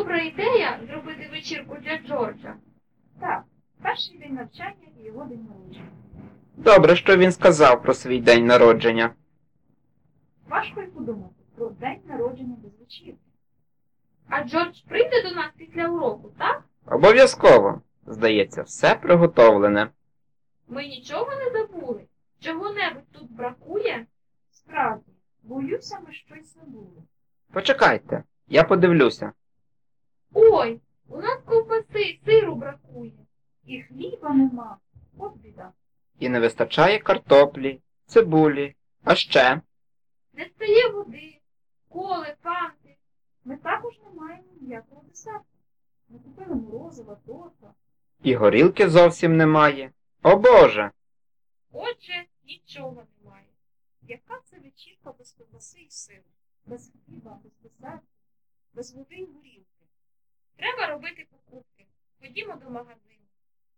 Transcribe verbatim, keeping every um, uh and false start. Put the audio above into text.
добра ідея зробити вечірку для Джорджа. Так, перший день навчання і його день народження. Добре, що він сказав про свій день народження. Важко й подумати про день народження без вечірки. А Джордж прийде до нас після уроку, так? Обов'язково. Здається, все приготовлене. Ми нічого не забули? Чого-небудь тут бракує? Справді, боюся, ми щось забули. Почекайте, я подивлюся. Ой, у нас ковбаси, сиру бракує. І хліба нема. От біда. І не вистачає картоплі, цибулі, а ще. Не стає води, коли, фанти. Ми також не маємо ніякого десерту. Ми купили морозива, торта. І горілки зовсім немає. О Боже! Отже, нічого немає. Яка це вечірка без ковбаси і сиру? Без хліба, без десерту, без води і горілки. Треба робити покупки. Ходімо до магазину.